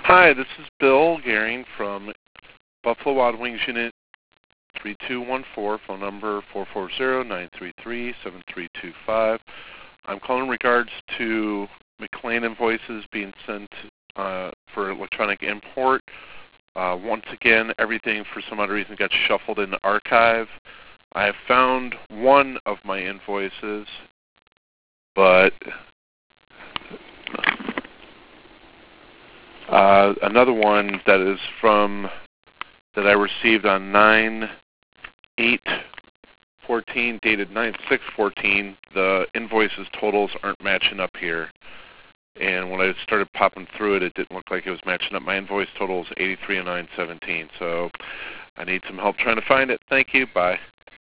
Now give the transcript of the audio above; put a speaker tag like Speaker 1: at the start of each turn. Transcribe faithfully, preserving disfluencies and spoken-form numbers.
Speaker 1: Hi, this is Bill Gehring from Buffalo Wild Wings Unit three two one four, phone number four four zero, nine three three, seven three two five. I'm calling in regards to McLean invoices being sent uh, for electronic import. Uh, once again, everything for some odd reason got shuffled in the archive. I have found one of my invoices, but uh, another one that is from that I received on nine eight fourteen, dated nine six fourteen, the invoices totals aren't matching up here. And when I started popping through it, it didn't look like it was matching up. My invoice total is eighty-three and nine seventeen. So I need some help trying to find it. Thank you. Bye.